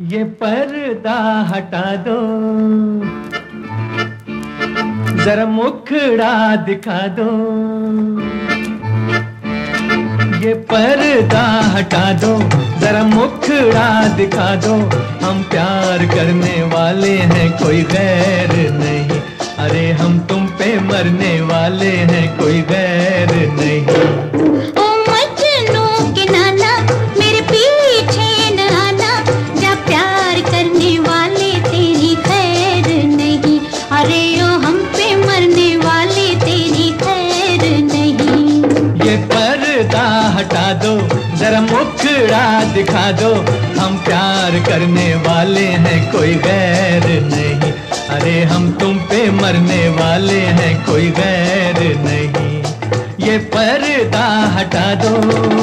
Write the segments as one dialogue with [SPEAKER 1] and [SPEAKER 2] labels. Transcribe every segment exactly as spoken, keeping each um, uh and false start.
[SPEAKER 1] ये पर्दा हटा दो, जरा मुखड़ा दिखा दो। ये पर्दा हटा दो, जरा मुखड़ा दिखा दो। हम प्यार करने वाले हैं, कोई गैर नहीं। अरे हम तुम पे मरने वाले हैं, कोई गैर नहीं। हटा दो, जरा मुखड़ा दिखा दो। हम प्यार करने वाले हैं, कोई गैर नहीं। अरे हम तुम पे मरने वाले हैं, कोई गैर नहीं। ये पर्दा हटा दो।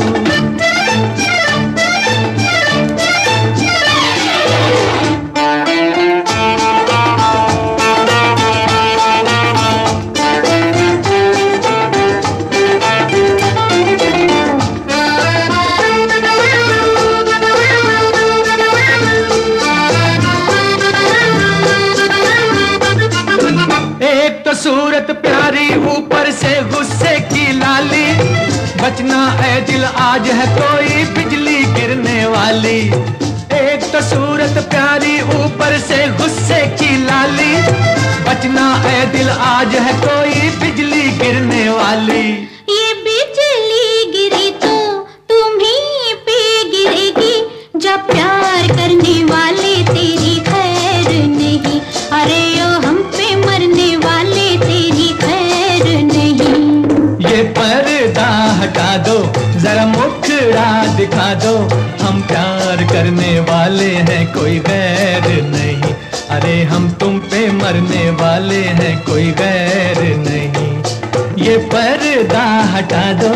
[SPEAKER 1] सूरत प्यारी, ऊपर से गुस्से की लाली। बचना ऐ दिल, आज है कोई बिजली गिरने वाली। एक तो सूरत प्यारी, ऊपर से गुस्से की लाली। बचना ऐ दिल, आज है कोई बिजली गिरने वाली।
[SPEAKER 2] ये बिजली गिरी तो तुम्हीं पे गिरेगी, जब प्यार करने वाले तेरी खैर नहीं। अरे ओ हम पे मरने वाले तेरी खैर नहीं।
[SPEAKER 1] ये पर्दा हटा दो, जरा मुखड़ा दिखा दो। हम प्यार करने वाले हैं, कोई गैर नहीं। अरे हम तुम पे मरने वाले हैं, कोई गैर नहीं। ये पर्दा हटा दो।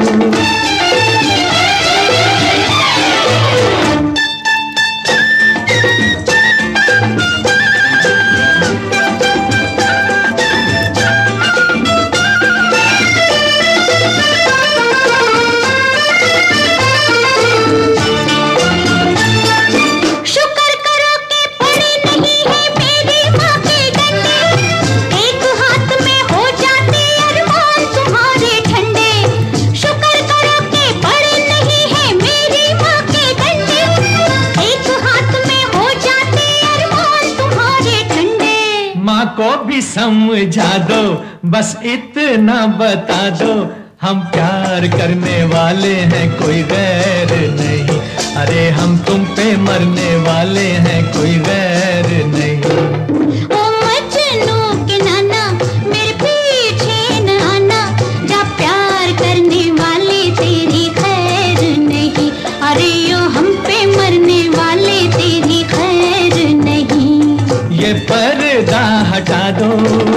[SPEAKER 1] माँ को भी समझा दो, बस इतना बता दो। हम प्यार करने वाले हैं, कोई गैर नहीं। अरे हम तुम पे मरने वाले हैं, कोई गैर नहीं।
[SPEAKER 2] ओ मजनू के नाना, मेरे पीछे न आना, जब प्यार करने वाले तेरी खैर नहीं। अरे ओ हम पे मरने वाले तेरी खैर नहीं।
[SPEAKER 1] ये पर्दा हटा दो।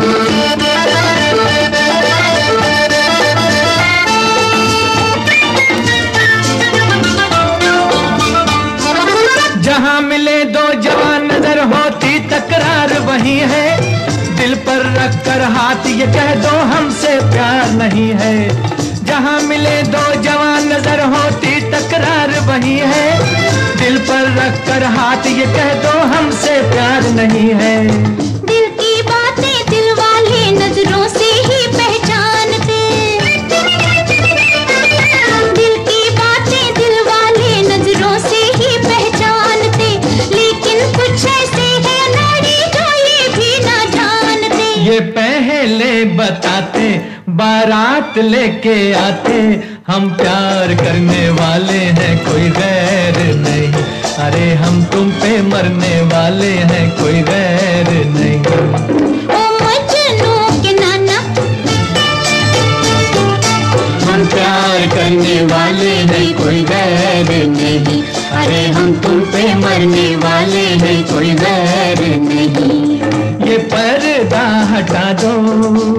[SPEAKER 1] जहां मिले दो जवान, नजर होती तकरार वही है। दिल पर रख कर हाथ ये कह दो, हमसे प्यार नहीं है। जहां मिले दो जवान, नजर होती तकरार वही है। दिल पर रख कर हाथ ये कह दो, हमसे प्यार नहीं है।
[SPEAKER 2] दिल की बातें दिल वाले नजरों से ही पहचानते। दिल की बातें दिल वाले नजरों से ही पहचानते। लेकिन कुछ ऐसे है नारी जो ये भी ना जानते।
[SPEAKER 1] ये पहले बताते, बारात लेके आते। हम प्यार करने वाले हैं, कोई गैर नहीं। अरे हम तुम पे मरने वाले हैं, कोई गैर नहीं।
[SPEAKER 2] ओ मजनू के नाना,
[SPEAKER 1] हम प्यार करने वाले हैं, कोई गैर नहीं। अरे हम तुम पे मरने वाले हैं, कोई गैर नहीं। ये पर्दा हटा दो।